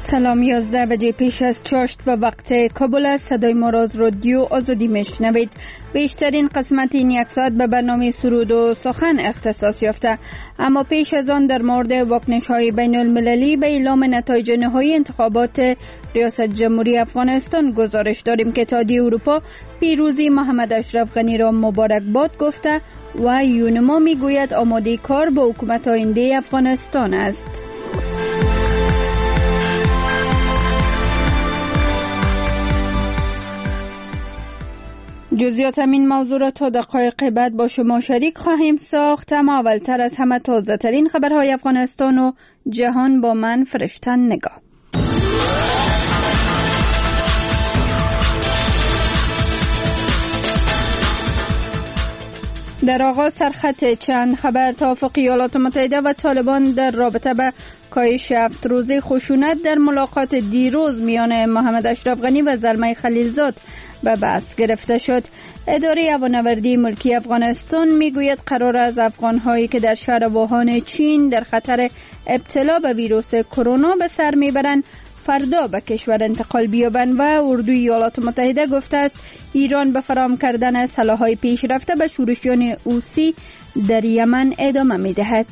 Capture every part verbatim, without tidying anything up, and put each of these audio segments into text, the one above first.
سلام، یازده بجه پیش از چاشت به وقت کابل است. صدای ما را از رادیو آزادی میشنوید. بیشترین قسمت این یک ساعت به برنامه سرود و سخن اختصاص یافته، اما پیش از آن در مورد واکنش های بین المللی به اعلام نتایج نهایی انتخابات ریاست جمهوری افغانستان گزارش داریم که اتحادیه اروپا پیروزی محمد اشرف غنی را مبارکباد گفته و یونما میگوید آماده کار با حکومت آینده افغانستان است. جزئیات همین موضوع را تا دقایق بعد با شما شریک خواهیم ساخت، اما اولتر از همه تازه ترین خبرهای افغانستان و جهان با من فرشتن نگاه. در آغاز سرخط چند خبر. توافق ایالات متحده و طالبان در رابطه به کاهش هفت روزه خشونت در ملاقات دیروز میان محمد اشرف غنی و زلمه خلیلزاد به بحث گرفته شد. اداره هوانوردی ملکی افغانستان میگوید قرار است افغان‌هایی که در شهر ووهان چین در خطر ابتلا به ویروس کرونا به سر میبرند فردا به کشور انتقال بیابند و اردوی ایالات متحده گفته است ایران به فراهم کردن سلاح‌های پیشرفته به شورشیان حوثی در یمن ادامه میدهد.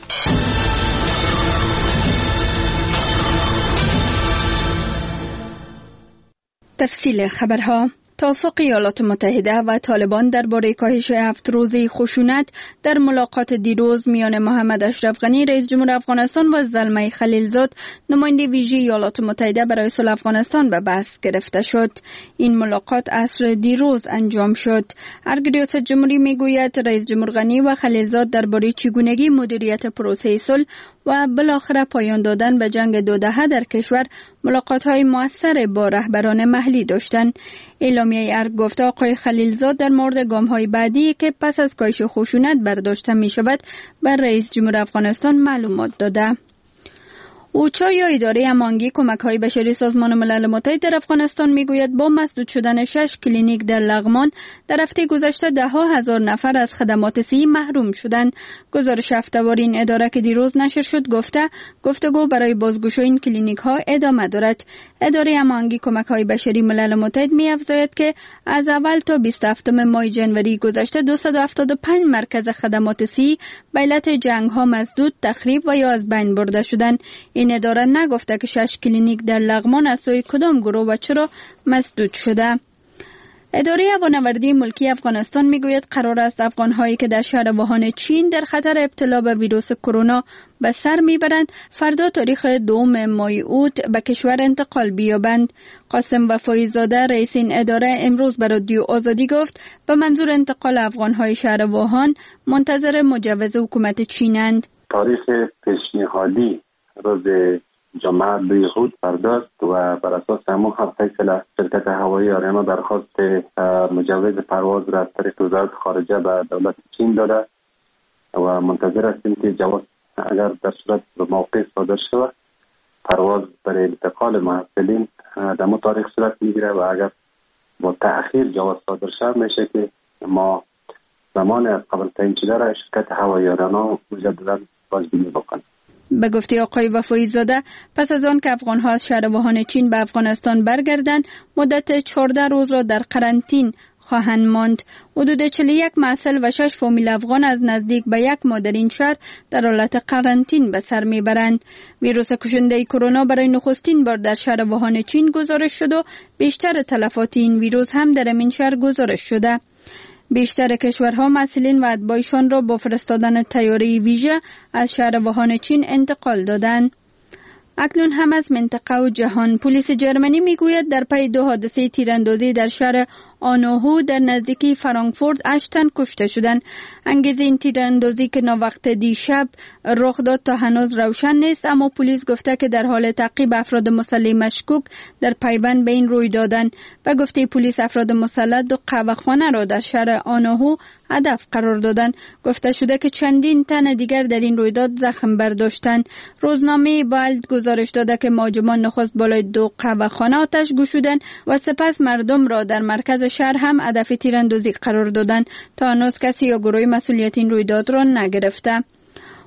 تفصیل خبرها. توافق ایالات متحده و طالبان درباره کاهش هفت روزه خشونت در ملاقات دیروز میان محمد اشرف غنی رئیس جمهور افغانستان و زلمه خلیلزاد نماینده ویژه ایالات متحده برای صلح افغانستان به بحث گرفته شد. این ملاقات عصر دیروز انجام شد. ارگ ریاست جمهوری میگوید رئیس جمهور غنی و خلیلزاد درباره چگونگی مدیریت پروسه صلح و بالاخره پایان دادن به جنگ دو دهه در کشور ملاقات‌های مؤثر با رهبران محلی داشتند. اعلامیه ارگ گفته آقای خلیلزاد در مورد گام‌های بعدی که پس از کاهش خشونت برداشته می‌شود بر رئیس جمهور افغانستان معلومات داده. اوچا یا اداره هماهنگی کمک‌های بشری سازمان ملل متحد در افغانستان میگوید با مسدود شدن شش کلینیک در لغمان در هفته گذشته ده ها هزار نفر از خدمات صحی محروم شدند. گزارش هفته‌وار این اداره که دیروز نشر شد گفته گفتگو برای بازگشایی این کلینیک‌ها ادامه دارد. اداره هماهنگی کمک‌های بشری ملل متحد می‌افزاید که از اول تا بیست و هفتم ماه جنوری گذشته دویست و هفتاد و پنج مرکز خدمات صحی به علت جنگ‌ها مسدود، تخریب و یا از بین برده شدند. این اداره نگفته که شش کلینیک در لغمان از سوی کدام گروه و چرا مسدود شده. اداره هوانوردی ملکی افغانستان میگوید قرار است افغان‌هایی که در شهر ووهان چین در خطر ابتلا به ویروس کرونا به سر میبرند فردا تاریخ دوم ماه اوت به کشور انتقال بیابند. قاسم وفایی زاده رئیس این اداره امروز به رادیو آزادی گفت به منظور انتقال افغان‌های شهر ووهان منتظر مجوز حکومت چینند. تاریخ پیشنهادی روز جمعه دوی خود پرداخت و بر اساس همون هم فیصله شرکت هوایی آریانا درخواست مجوز پرواز را از طریق وزارت خارجه به دولت چین داده و منتظر هستیم که جواز اگر در صورت به موقع صادر شود پرواز برای انتقال محصلین در مو تاریخ صورت میگیره و اگر با تأخیر جواز صادر شود میشه که ما زمان از قبل تعیین شده را شرکت هوایی آریانا مجددا بازبینی بکنیم. به گفته آقای وفایی زاده پس از آن که افغان‌ها از شهر ووهان چین به افغانستان برگردند مدت چهارده روز را در قرنطینه خواهند ماند. حدود چهل و یک محصل و شش فامیل افغان از نزدیک به یک ماه در این شهر در حالت قرنطینه به سر میبرند. ویروس کشنده کرونا برای نخستین بار در شهر ووهان چین گزارش شد و بیشتر تلفات این ویروس هم در این شهر گزارش شده. بیشتر کشورها مسئولین و اتباعشان را با فرستادن طیاره ویژه از شهر ووهان چین انتقال دادند. اکنون هم از منطقه و جهان. پلیس جرمنی میگوید در پی دو حادثه تیراندازی در شهر آنوهو در نزدیکی فرانکفورت هشت تن کشته شدند. انگیزه این تیراندازی که ناوقت دیشب رخ داد تا هنوز روشن نیست، اما پلیس گفته که در حال تعقیب افراد مسلح مشکوک در پیوند به این روی دادند. و گفته پلیس افراد مسلح دو قهوه‌خانه را در شهر آنوهو هدف قرار دادند. گفته شده که چندین تن دیگر در این رویداد زخم برداشتند. روزنامه بالد گزارش داده که مهاجمان نخست بالای دو قهوه‌خانه آتش گشودند و سپس مردم را در مرکز شهر هم هدف تیراندازی قرار دادند. تا هنوز کسی یا گروه مسئولیت این رویداد را نگرفته.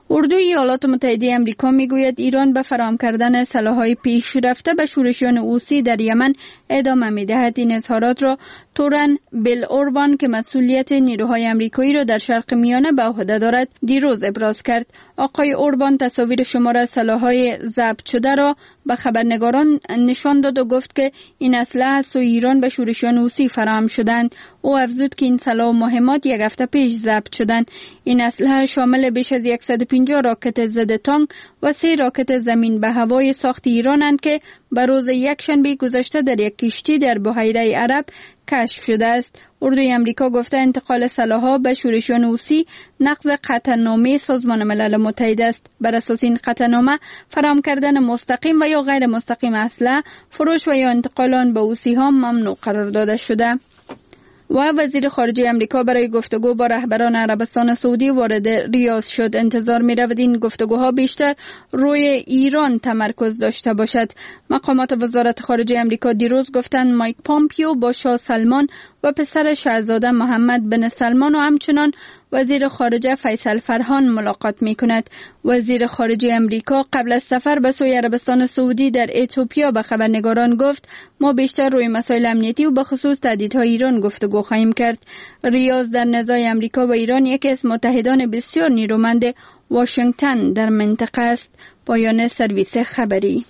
اردوی ایالات متحده آمریکا میگوید ایران به فراهم کردن سلاح‌های پیشرفته به شورشیان حوثی در یمن ادامه می‌دهد. این اظهارات را تورن بیل اوربان که مسئولیت نیروهای آمریکایی را در شرق میانه به عهده دارد دیروز ابراز کرد. آقای اوربان تصاویر شمار سلاح‌های ضبط شده را به خبرنگاران نشان داد و گفت که این اسلحه از سوی ایران به شورشیان حوثی فراهم شدند. او افزود که این سلاح و مهمات یک هفته پیش ضبط شدند. این اسلحه شامل بیش از صد و پنجاه راکت ضد تانک و سه راکت زمین به هوای ساخت ایرانند که به روز یکشنبه گذشته در یک کشتی در بحیره عرب کشف شده است. اردوی آمریکا گفته انتقال سلاح‌ها به شورشیان حوثی نقض قطعنامه سازمان ملل متحد است. بر اساس این قطعنامه فراهم کردن مستقیم و یا غیر مستقیم اسلحه، فروش و یا انتقال آن به حوثی‌ها ممنوع قرار داده شده. و وزیر خارجه آمریکا برای گفتگو با رهبران عربستان سعودی وارد ریاض شد. انتظار می رود این گفتگوها بیشتر روی ایران تمرکز داشته باشد. مقامات وزارت خارجه آمریکا دیروز گفتند مایک پامپیو با شاه سلمان و پسر شاهزاده محمد بن سلمان و همچنان وزیر خارجه فیصل فرهان ملاقات می کند. وزیر خارجه آمریکا قبل از سفر به سوی عربستان سعودی در اتیوپیا به خبرنگاران گفت ما بیشتر روی مسائل امنیتی و به خصوص تهدیدهای ایران گفتگو خواهیم کرد. ریاض در نزاع آمریکا و ایران یکی از متحدان بسیار نیرومند واشنگتن در منطقه است. پایان سرویس خبری.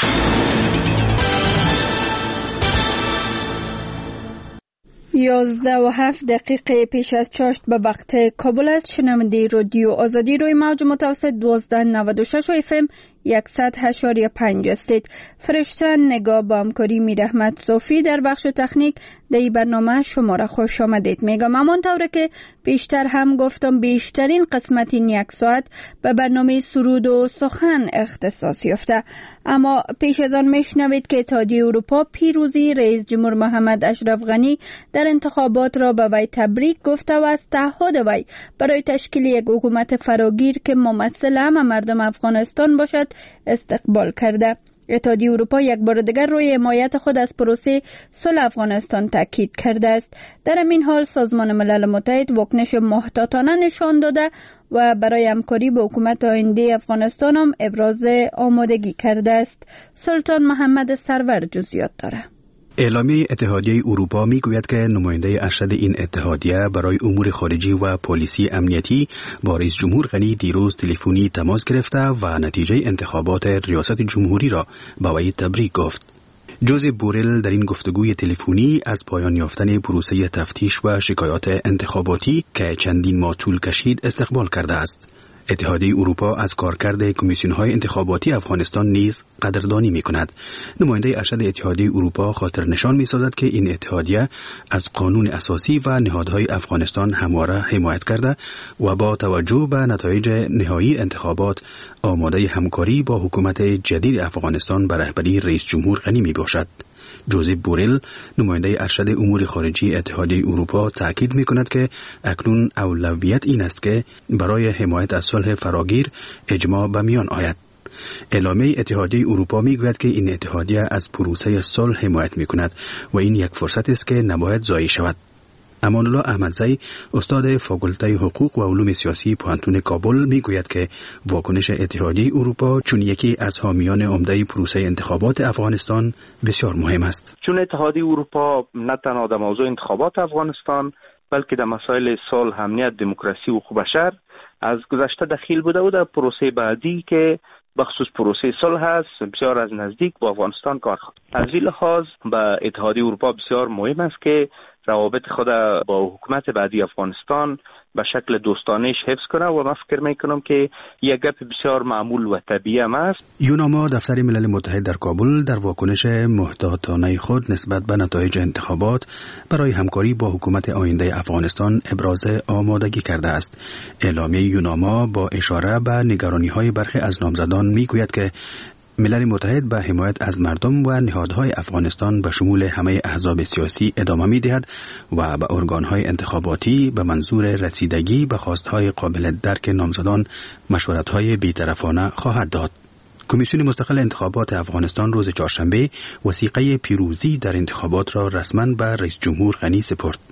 یازده و هفت دقیقه پیش از چاشت به وقت کابل است. شنونده رادیو آزادی روی موج متوسط دوازده نود و شش و اف ام صد و هشت و پنج استید. فرشته نگاه با همکاری میر احمد صوفی در بخش تکنیک در این برنامه شما را خوش آمدید میگم. همانطور که بیشتر هم گفتم بیشترین قسمت این یک ساعت به برنامه سرود و سخن اختصاص یافته. اما پیش از آن میشنوید که اتحادیه اروپا پیروزی رئیس جمهور محمد اشرف غنی در انتخابات را به وی تبریک گفته و از تعهد وی برای تشکیل یک حکومت فراگیر که ممثل همه مردم افغانستان باشد استقبال کرده. اتحادیه اروپا یک بار دیگر روی حمایت خود از پروسه صلح افغانستان تاکید کرده است. در این حال سازمان ملل متحد واکنش محتاطانه نشان داده و برای همکاری با حکومت آینده افغانستان هم ابراز آمادگی کرده است. سلطان محمد سرور جزئیات داره. اعلامیه اتحادیه اروپا میگوید که نماینده ارشد این اتحادیه برای امور خارجی و پالیسی امنیتی با رئیس جمهور غنی دیروز تلفنی تماس گرفته و نتیجه انتخابات ریاست جمهوری را به وی تبریک گفت. جوزف بورل در این گفتگوی تلفنی از پایان یافتن پروسه تفتیش و شکایات انتخاباتی که چندین ماه طول کشید استقبال کرده است. اتحادیه اروپا از کارکرد کمیسیون‌های انتخاباتی افغانستان نیز قدردانی می‌کند. نماینده ارشد اتحادیه اروپا خاطر نشان می‌سازد که این اتحادیه از قانون اساسی و نهادهای افغانستان همواره حمایت کرده و با توجه به نتایج نهایی انتخابات آماده همکاری با حکومت جدید افغانستان به رهبری رئیس جمهور غنی میباشد. جوزف بورل نماینده ارشد امور خارجی اتحادیه اروپا تاکید می‌کند که اکنون اولویت این است که برای حمایت از صلح فراگیر اجماع به میان آید. اعلامیه اتحادیه اروپا میگوید که این اتحادیه از پروسه صلح حمایت می‌کند و این یک فرصت است که نباید ضایع شود. امان الله احمدزی استاد فاکولته حقوق و علوم سیاسی پوهنتون کابل میگوید که واکنش اتحادیه اروپا چون یکی از حامیان عمده پروسه انتخابات افغانستان بسیار مهم است. چون اتحادیه اروپا نه تنها در موضوع انتخابات افغانستان بلکه در مسائل صلح، امنیت، دموکراسی و حقوق بشر از گذشته دخیل بوده و در پروسه بعدی که بخصوص پروسه صلح است بسیار از نزدیک با افغانستان کار خواهد. از این لحاظ به اتحادیه اروپا بسیار مهم است که روابط خود با حکومت بعدی افغانستان به شکل دوستانه‌اش حفظ کنه و من فکر میکنم که یک گپ بسیار معمول و طبیعی است. یوناما دفتر ملل متحد در کابل در واکنش محتاطانه خود نسبت به نتایج انتخابات برای همکاری با حکومت آینده افغانستان ابراز آمادگی کرده است. اعلامیه یوناما با اشاره به نگرانی‌های برخی از نامزدان میگوید که ملل متحد به حمایت از مردم و نهادهای افغانستان به شمول همه احزاب سیاسی ادامه می‌دهد و به ارگان‌های انتخاباتی به منظور رسیدگی به خواست‌های قابل درک نامزدان مشورت‌های بی‌طرفانه خواهد داد. کمیسیون مستقل انتخابات افغانستان روز چهارشنبه وثیقه پیروزی در انتخابات را رسما به رئیس جمهور غنی سپرد.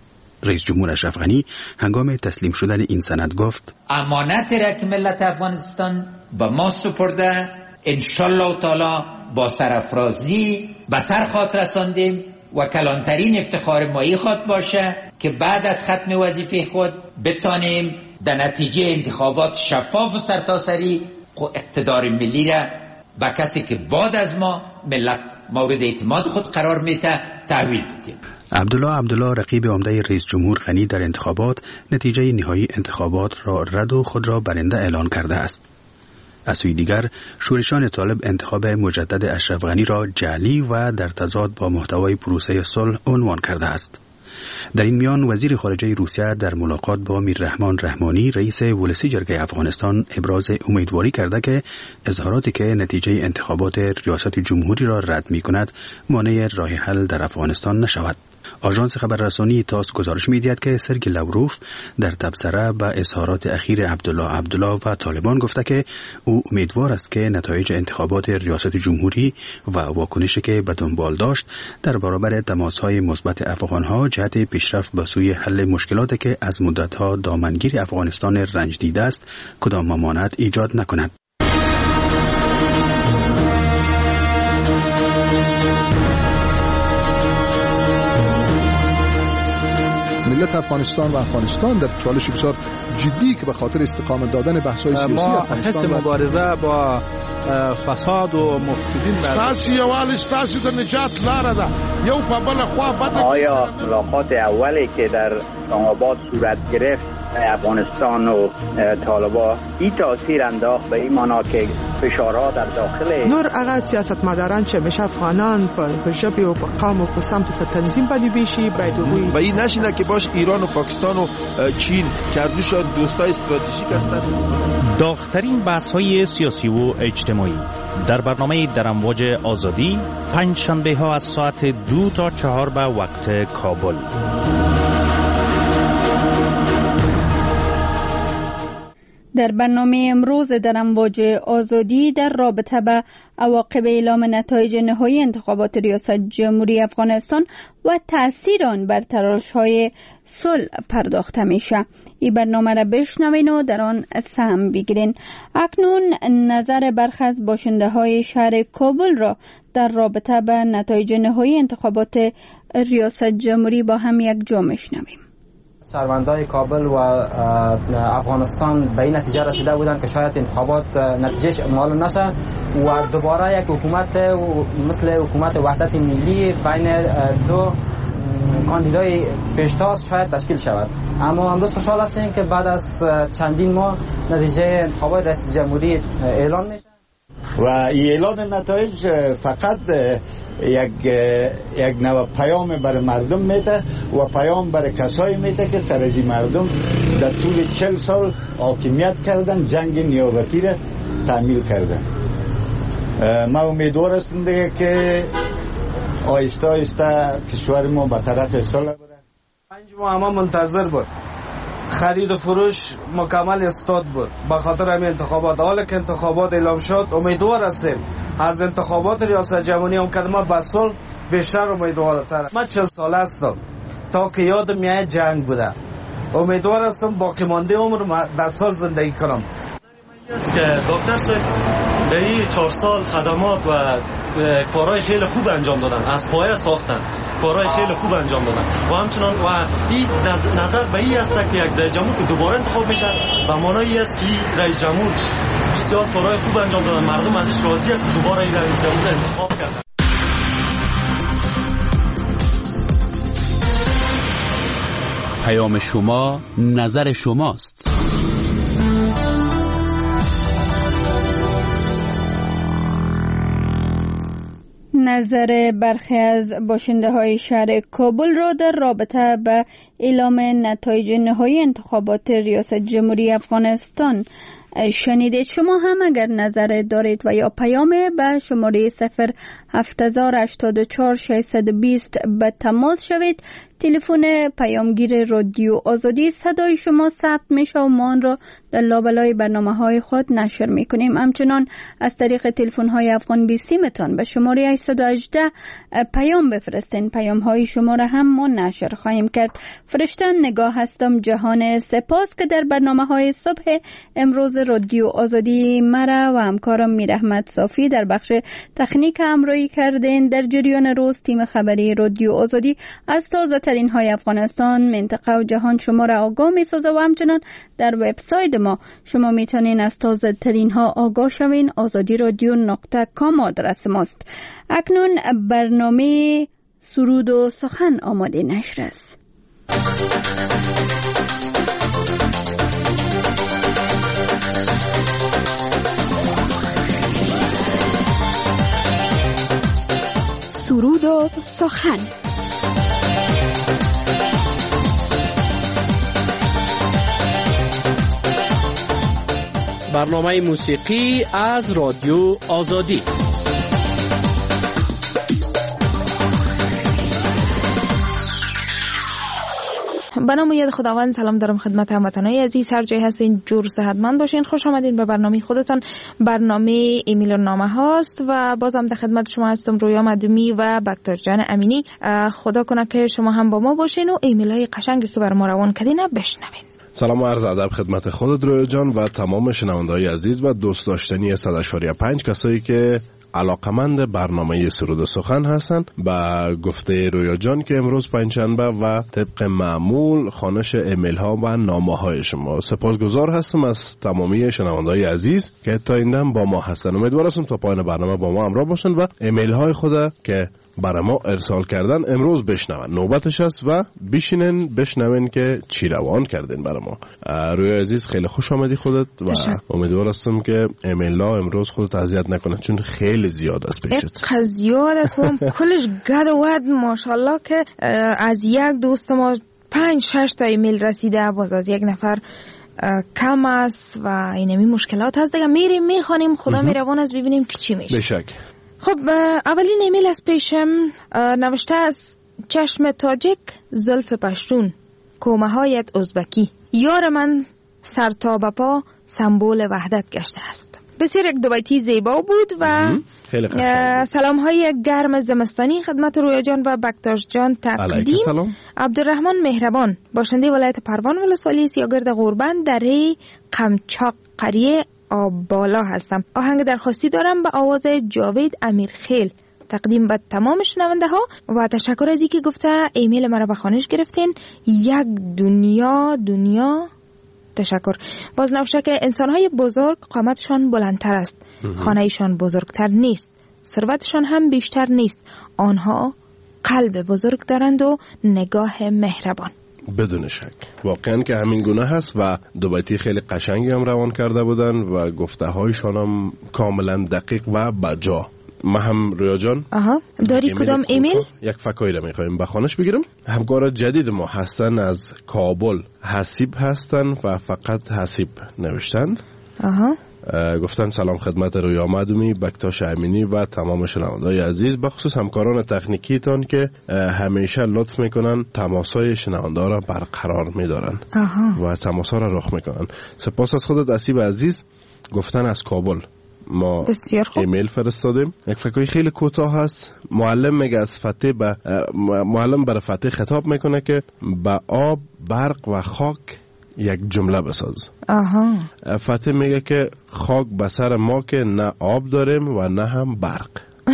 رئیس جمهور اشرف غنی هنگام تسلیم شدن این سند گفت: امانت را که ملت افغانستان به ما سپرده انشالله تعالی با سرافرازی به سر خواهد رساندیم و کلانترین افتخار ما ای خواهد باشه که بعد از ختم وظیفه خود بتانیم در نتیجه انتخابات شفاف و سرتاسری اقتدار ملی را به کسی که بعد از ما ملت مورد اعتماد خود قرار میده تحویل بدیم. عبدالله عبدالله رقیب عمده رئیس جمهور غنی در انتخابات نتیجه نهایی انتخابات را رد و خود را برنده اعلان کرده است. از سوی دیگر شورشان طالب انتخاب مجدد اشرف غنی را جعلی و در تضاد با محتوای پروسه صلح عنوان کرده است. در این میان وزیر خارجه روسیه در ملاقات با میررحمان رحمانی رئیس ولسی جرگه افغانستان ابراز امیدواری کرده که اظهاراتی که نتیجه انتخابات ریاست جمهوری را رد می کند مانع راه حل در افغانستان نشود. آژانس خبررسانی تاس گزارش می‌دهد که سرگی لاوروف در تبصره به اظهارات اخیر عبدالله عبدالله و طالبان گفته که او امیدوار است که نتایج انتخابات ریاست جمهوری و واکنشی که به دنبال داشت در برابر تماس‌های مثبت افغان‌ها جهت پیشرفت به سوی حل مشکلاتی که از مدت‌ها دامنگیر افغانستان رنج دیده است کدام ممانعت ایجاد نکند. ملت افغانستان و افغانستان در چالش بسیار جدی که به خاطر استقامت دادن بحث‌های سیاسی افغانستان ما حس مبارزه با فساد و مفسدین ستاسو یوال ستاسو د نجات لاره ده یو په بل خوا بد. آیا ملاقات اولی که در اسلام‌آباد صورت گرفت افغانستان و طالبان این تاثیر انداخت به این معنا که فشارها در داخل نور هغه سیاستمداران چې همیشه افغانان په ژبې او په قوم او په سمت په تنظیم باندې بیشي باید وګوري و این نشینه که باش ایران و پاکستان و چین کردوش دوستای استراتژیک هستند. داغ‌ترین بحث‌های سیاسی و اجتماعی در برنامه در امواج آزادی پنج شنبه ها از ساعت دو تا چهار به وقت کابل. در برنامه امروز در امواج آزادی در رابطه به عواقب اعلام نتایج نهایی انتخابات ریاست جمهوری افغانستان و تأثیر آن بر تلاش‌های صلح پرداخته میشه. این برنامه را بشنوین و در آن سهم بگیرین. اکنون نظر برخی از باشنده‌های شهر کابل را در رابطه به نتایج نهایی انتخابات ریاست جمهوری با هم یک جا میشنویم. شهروندان کابل و افغانستان به این نتیجه رسیده بودند که شاید انتخابات نتیجهش معلوم نشه و دوباره یک حکومت مثل حکومت وحدت ملی بین دو کاندیدای پیشتاز شاید تشکیل شود. اما امروز خوشحال هستیم که بعد از چندین ماه نتیجه انتخابات رئیس جمهوری اعلان میشه و اعلان نتایج فقط یک یک نوع پیام برای مردم میده و پیام برای کسایی میده که سر از مردم در طول چهل سال حاکمیت کردن، جنگ نیابتی را تعمیل کردن. ما امیدوار هستم دیگه که آهسته آهسته کشور ما به طرف صلح بره. پنج ماه ما منتظر بود، خرید و فروش مکمل استاد بود به خاطر همین انتخابات. حالا که انتخابات اعلام شد امیدوار هستیم از انتخابات ریاست جمهوری هم که ما به صلح بیشتر امیدوارتر. من چهل ساله هستم تا که یادم میاد جنگ بوده. امیدوار هستم باقی مانده عمر در سال زندگی کنم. است که دکتر صاحب در این چهار سال خدمات و کارهای خیلی خوب انجام دادن، از پایه ساختن، کارهای خیلی خوب انجام دادن و همچنان و این نظر به این است که یک رئیس جمهور که دوباره انتخاب میشه و معنی است که رئیس جمهور بسیار کارهای خوب انجام دادن، مردم ازش راضی است که دوباره این رئیس جمهور انتخاب کردن. پیام شما نظر شماست. نظر برخی از باشنده های شهر کابل را در رابطه به اعلام نتایج نهایی انتخابات ریاست جمهوری افغانستان شنیدید. شما هم اگر نظر دارید و یا پیام به شماره صفر هفت هزار هشتاد و چهار ششصد و بیست به تماس شوید. تلفن پیامگیر رادیو آزادی، صدای شما ثبت میشه و ما آن را در لابلای برنامه های خود نشر میکنیم. همچنان از طریق تلفن های افغان بی سیمتان به شماره هشت یک هشت پیام بفرستین. پیام های شما را هم ما نشر خواهیم کرد. فرشته نگاه هستم جهان. سپاس که در برنامه های صبح امروز رادیو آزادی مرا و همکارم میر احمد صافی در بخش تکنیک همراهی کردین. در جریان روز تیم خبری رادیو آزادی از تازه ترین های افغانستان، منطقه و جهان شما را آگاه می سازه و همچنان در وبسایت ما شما میتونین از تازه ترین ها آگاه شوین. آزادی رادیو نقطه کام آدرس ماست. اکنون برنامه سرود و سخن آماده نشر است. سرود و سخن. برنامه موسیقی از رادیو آزادی. به نام یاد خداوند. سلام دارم خدمت هموطنان عزیز، هر جای هستین جور صحتمند باشین. خوش آمدین به برنامه خودتان. برنامه ایمیل و نامه هاست و بازم در خدمت شما هستم رویا مدومی و بکتر جان امینی. خدا کنه که شما هم با ما باشین و ایمیل های قشنگی که بر ما روان کردین بشنوین. سلام و عرض ادب خدمت خودت رویا جان و تمام شنونده‌های عزیز و دوست داشتنی صد و پنج کسایی که علاقمند برنامه سرود و سخن هستن. با گفته رویا جان که امروز پنجشنبه و طبق معمول خوانش ایمیل ها و نامه های شما. سپاسگزار هستم از تمامی شنونده‌های عزیز که تا این دم با ما هستن. امیدوارم تا پایان برنامه با ما همراه باشن و ایمیل های خود که برای ما ارسال کردن امروز بشنون. نوبتش است و بشینن بشنون که چی روان کردن برای ما. روی عزیز خیلی خوش آمدی خودت و امیدوار هستم که ایمیل ها امروز خودت اذیت نکنه چون خیلی زیاد است پیشت. خیلی زیاد است و کلش گد و ود ماشاءالله که از یک دوست ما پنج شش تا ایمیل رسیده، باز از یک نفر کم است و اینمی مشکلات هست دیگه. میریم میخوانیم، خدا میروان از ببینیم که چی میشه. بشک. خب اولین ایمیل از پیشم نوشته از چشم تاجک، زلف پشتون، کومه هایت ازبکی، یار من سر تا به پا سمبل وحدت گشته است. بسیار یک دو بیتی زیبا بود و سلام های گرم زمستانی خدمت رویا جان و بکتاش جان تقدیم. عبدالرحمن مهربان، باشنده ولایت پروان ولسوالی سیاگرد قربان در قمچاق قریه آب بالا هستم. آهنگ درخواستی دارم به آواز جاوید امیرخیل تقدیم به تمام شنونده ها و تشکر از اینکه گفته ایمیل مرا به خوانش گرفتین. یک دنیا دنیا تشکر. باز نوشته که انسان‌های بزرگ قامتشان بلندتر است، خانه‌شان بزرگتر نیست، ثروتشان هم بیشتر نیست، آنها قلب بزرگ دارند و نگاه مهربان. بدون شک واقعا که همین گونه هست و دو بیتی خیلی قشنگی هم روان کرده بودن و گفته هایشان هم کاملا دقیق و بجا. ما هم رویا جان آها داری کدام ایمیل؟ یک فکایی رو میخواییم بخوانش بگیرم. همکار جدید ما هستن از کابل، حسیب هستن و فقط حسیب نوشتن. آها گفتن سلام خدمت رویا مدومی، بکتاش امینی و تمام شنونده‌های عزیز، بخصوص همکاران تکنیکی تان که همیشه لطف میکنن تماسای شنونده را برقرار میدارن و تماسا را رخ میکنن. سپاس از خودت حسیب عزیز. گفتن از کابل ما ایمیل فرستادیم. یک فکری خیلی کوتاه هست. معلم میگه از فتح به معلم برای فتح خطاب میکنه که با آب، برق و خاک یک جمله بساز. آها. فتح میگه که خاک بسر ما که نه آب داریم و نه هم برق.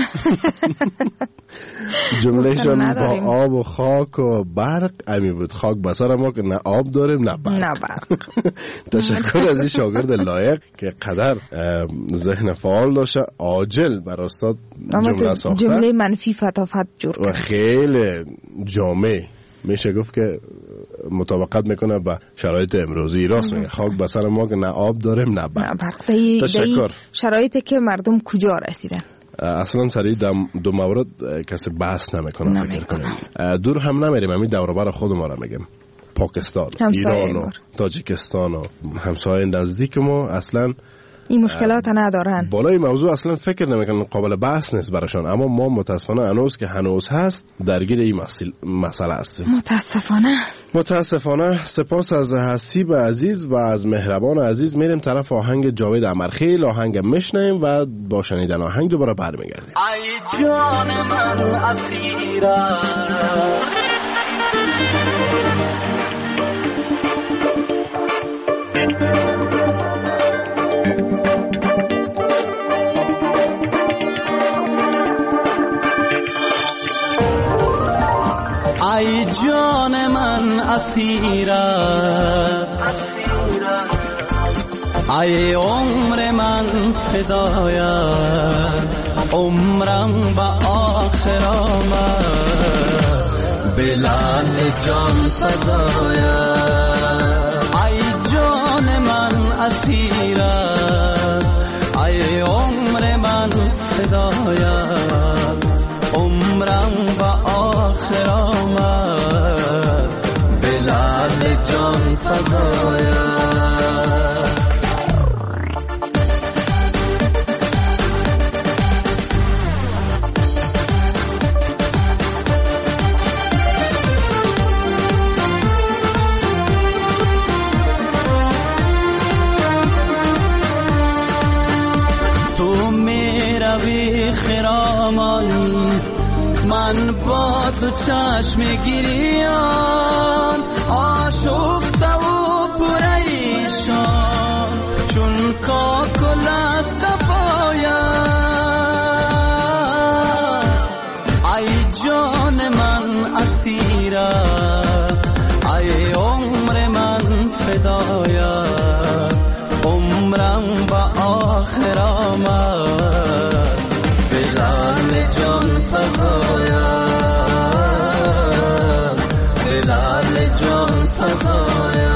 جملهشون با آب و خاک و برق امی بود. خاک بسر ما که نه آب داریم نه برق. نه برق. تشکر از این شاگرد لایق که قدر ذهن فعال داشته، عاجل بر استاد جمله ساخته. جمله منفی فتافت جور کرد و خیلی جامع میشه گفت که مطابقت میکنه با شرایط امروزی. راست میگه خاک بسر ما که نه آب داریم نه برق. تشکر. شرایطی که مردم کجا رسیدن اصلا سری دو مورد کسی بحث نمیکنه. دور هم نمیریم، همین دور و بر خود ما را میگم. پاکستان، ایران و تاجیکستان و همسایه نزدیک ما اصلا این مشکلات ندارن. بالای موضوع اصلا فکر نمیکنن، قابل بحث نیست براشون. اما ما متاسفانه هنوز که هنوز هست درگیر این مسئله هستیم. متاسفانه متاسفانه. سپاس از حسیب عزیز و از مهربان عزیز. میریم طرف آهنگ جاوید امرخیل، آهنگ میشنیم و با شنیدن آهنگ دوباره برمیگردیم. ای جان من اسیرم، ای جان من اسیرم، ای عمر من فدایم، عمرم با آخر آمد بلند جان فدایم. ای جان من اسیرم، ای عمر من فدایم، عمرم با آخر آمد بلند جان فدایم. تو میروی خرامان، من با تو چشم گریان، آشفته و پریشان چون کاکل از قفایم. ای جان من اسیرم، ای عمر من فدایم، عمرم با آخر آمد بلند جان فدایم، بلند جان فدایم.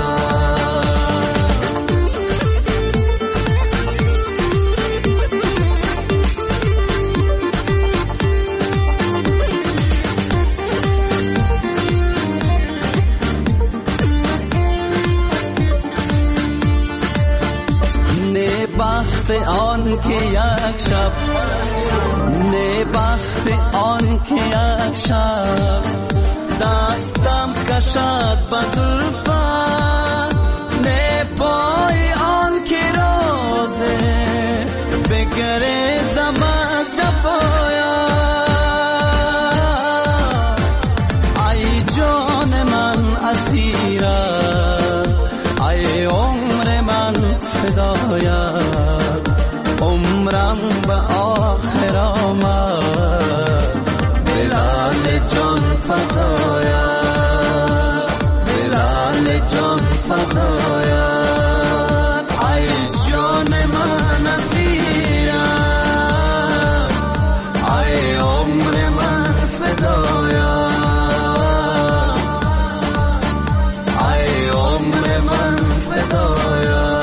نه بخت آن که یک شب، نه بخت آن که یک شب دستم کشد به زلفت، نه پای آن که روزه بگریزم از جفایم. ای جان من اسیرم، ای عمر من فدایم، عمرم به آخر آمد بلند جان فدایم، بلند جان فدایم. ای جان من اسیرم، ای عمر من فدایم، ای عمر من فدایم.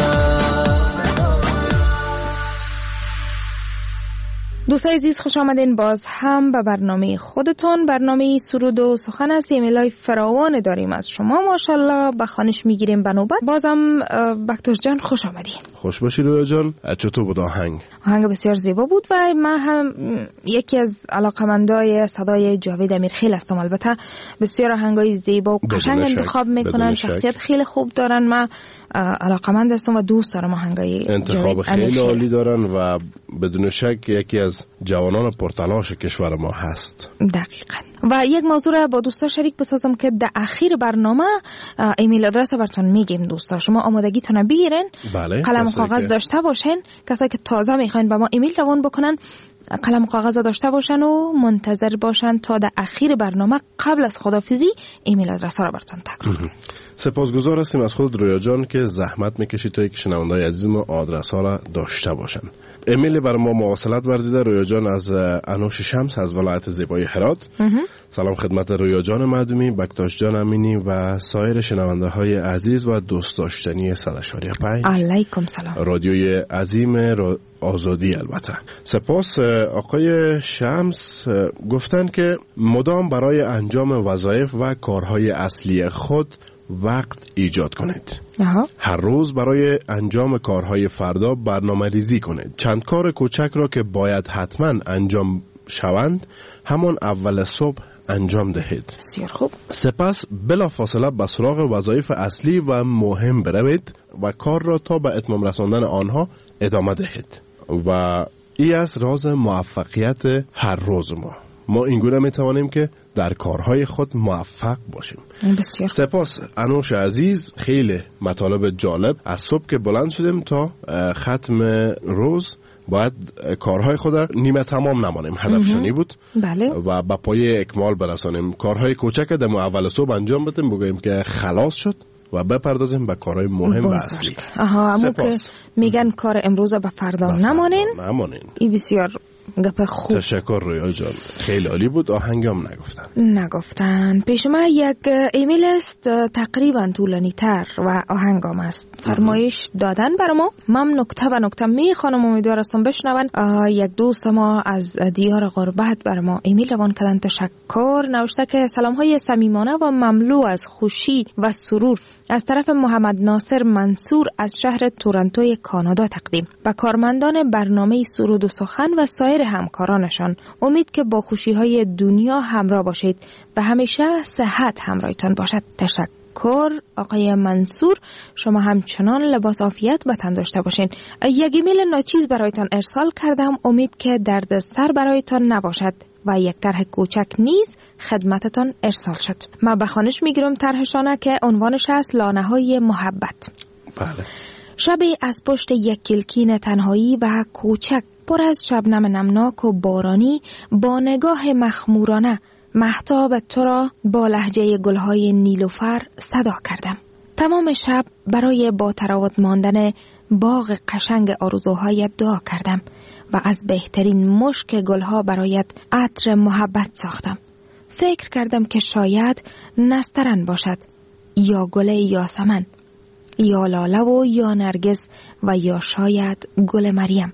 دوستای عزیز خوش آمدین باز هم به برنامه خودتون. برنامه سرود و سخن است. ایمیلای فراوان داریم از شما ماشاءالله، به خوانش میگیریم به نوبت. بازم بکتوش جان خوش آمدین. خوش باشی رویا جان. چطور بود آهنگ؟ آهنگ بسیار زیبا بود و من هم یکی از علاقمندای صدای جاوید امیرخیل هستم. البته بسیار آهنگای زیبا و قشنگ انتخاب میکنن، شخصیت خیلی خوب دارن. من علاقمند هستم و دوست دارم آهنگای انتخاب خیلی عالی دارن و بدون شک یکی از جوانان پرتلاش کشور ما هست. دقیقاً. و یک موضوع را با دوستا شریک بسازم که در اخیر برنامه ایمیل آدرس براتون میگیم. دوستا شما آمادگیتون بگیرین، بله، قلم و کاغذ داشته باشین. کسایی که تازه میخواین به ما ایمیل روان بکنن قلم و کاغذ داشته باشن و منتظر باشن تا در اخیر برنامه قبل از خدافیزی ایمیل آدرس را براتون تکرار. سپاسگزار هستیم از خود رویا جان که زحمت میکشید تا یک شنوندای عزیز ما آدرس ها را داشته باشن. ایمیل بر ما مواصلت ورزیده رویا جان از انوش شمس از ولایت زیبای هرات. سلام خدمت رویا جان معدومی، بکتاش جان امینی و سایر شنونده های عزیز و دوست داشتنی صد و اشاره پنج. علیکم سلام. رادیوی عظیم را آزادی. البته سپاس. آقای شمس گفتن که مدام برای انجام وظایف و کارهای اصلی خود وقت ایجاد کنید. آها. هر روز برای انجام کارهای فردا برنامه ریزی کنید. چند کار کوچک را که باید حتما انجام شوند همان اول صبح انجام دهید. بسیار خوب. سپس بلافاصله به سراغ وظایف اصلی و مهم بروید و کار را تا به اتمام رساندن آنها ادامه دهید. و این است راز موفقیت هر روز ما. ما اینگونه می توانیم که در کارهای خود موفق باشیم. بسیار. سپاس انوش عزیز، خیلی مطالب جالب. از صبح که بلند شدیم تا ختم روز باید کارهای خود نیمه تمام نمانیم. هدف چنین بود. بله. و با پای اکمال برسانیم. کارهای کوچک دم اول صبح انجام بدیم، بگوییم که خلاص شد و بپردازیم به کارهای مهم و اصلی. آها، همون که میگن کار امروز به فردا نمانین. نمانین. این بسیار گپ خوب. تشکر رویا جان، خیلی عالی بود. آهنگام نگفتن نگفتن پیش ما یک ایمیل است تقریبا طولانی تر و آهنگام است. فرمایش دادن برای ما. من نکته به نکته میخوانم، امیدوار هستم بشنون. یک دوست ما از دیار غربت برای ما ایمیل روان کردن. تشکر. نوشته که سلام های صمیمانه و مملو از خوشی و سرور از طرف محمد ناصر منصور از شهر تورنتوی کانادا تقدیم به کارمندان برنامه سرود و سخن و سایر همکارانشان. امید که با خوشی های دنیا همراه باشید و همیشه صحت همراهتان باشد. تشکر آقای منصور. شما همچنان لباس عافیت به تن داشته باشین. یک ایمیل ناچیز برایتان ارسال کردم، امید که درد سر برایتان نباشد و یک طرح کوچک نیز خدمتتان ارسال شد. ما به خوانش میگیرم طرحشانه که عنوانش است لانه های محبت. بله. شبی از پشت یک کلکین تنهایی و کوچک پر از شبنم نمناک و بارانی با نگاه مخمورانه مهتاب تو را با لهجه گلهای نیلوفر صدا کردم. تمام شب برای با تراوت ماندن باغ قشنگ آرزوهایت دعا کردم و از بهترین مشک گلها برایت عطر محبت ساختم. فکر کردم که شاید نسترن باشد، یا گل یاسمن، یا لاله و یا نرگس و یا شاید گل مریم.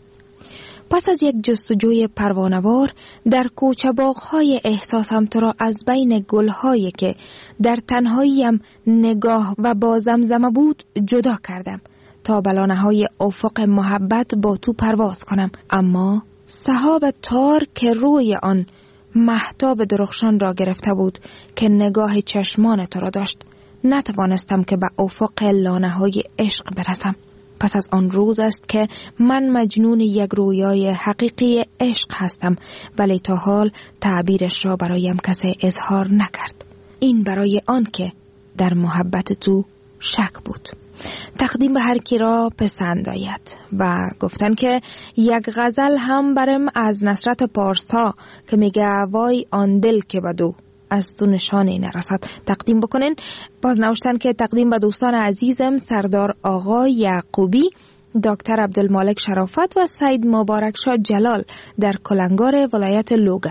پس از یک جستجوی پروانوار در کوچه باغ‌های احساسم تو را از بین گل‌هایی که در تنهاییم نگاه و با زمزمه بود جدا کردم تا بلانه‌های افق محبت با تو پرواز کنم. اما سحاب تار که روی آن مهتاب درخشان را گرفته بود که نگاه چشمان تو را داشت، نتوانستم که به افق لانه‌های عشق برسم. پس از آن روز است که من مجنون یک رویای حقیقی عشق هستم، ولی تا حال تعبیرش را برایم کسی اظهار نکرد. این برای آن که در محبت تو شک بود. تقدیم به هر کی را پسند آید. و گفتن که یک غزل هم برم از نصرت پارسا که میگه وای آن دل که بدو از تو نشانی نرسد تقدیم بکنین. باز نوشتن که تقدیم به دوستان عزیزم سردار آقا یعقوبی، دکتر عبدالمالک شرافت و سید مبارک شاه جلال در کلنگار ولایت لوگر.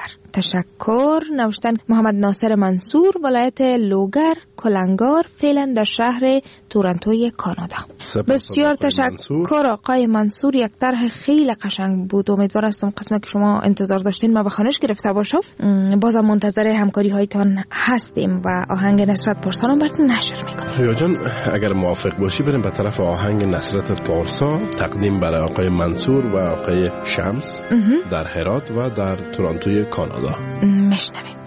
تشکر. نوشتن محمد ناصر منصور، ولایت لوگر کلنگار، فعلا در شهر تورنتوی کانادا. بسیار تشکر آقای منصور. یک طرح خیلی قشنگ بود. امیدوار هستم قسمت که شما انتظار داشتین ما به خوانش گرفته باشم. بازم منتظر همکاری هایتان هستیم و آهنگ نصرت پارسا رو براتون نشر میکنم. رویا جان اگر موافق باشی بریم به طرف آهنگ نصرت پارسا تقدیم برای آقای منصور و آقای شمس در هرات و در تورنتوی کانادا. مشنویم.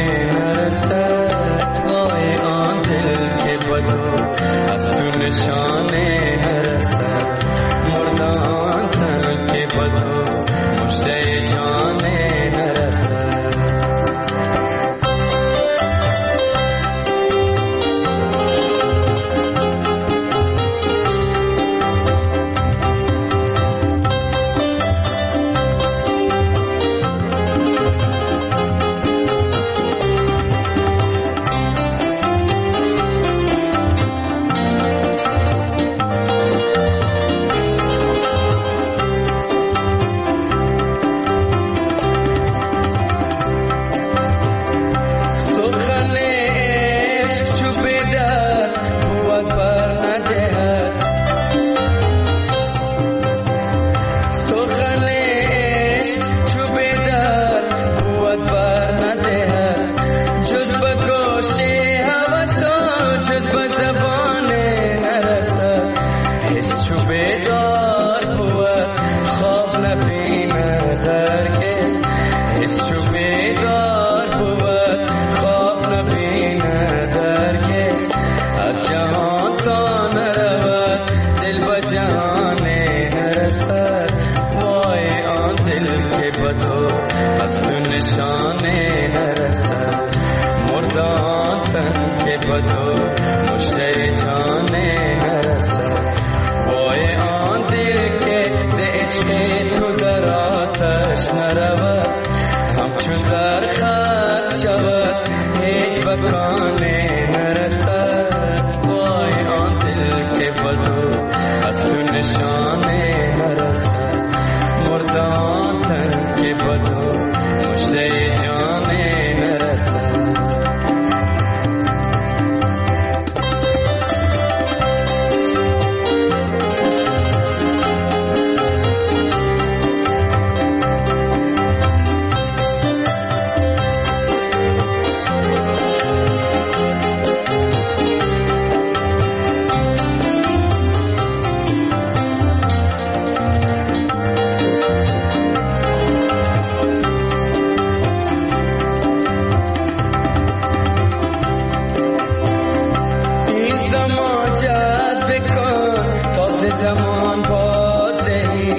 Shine. زمان باز رهی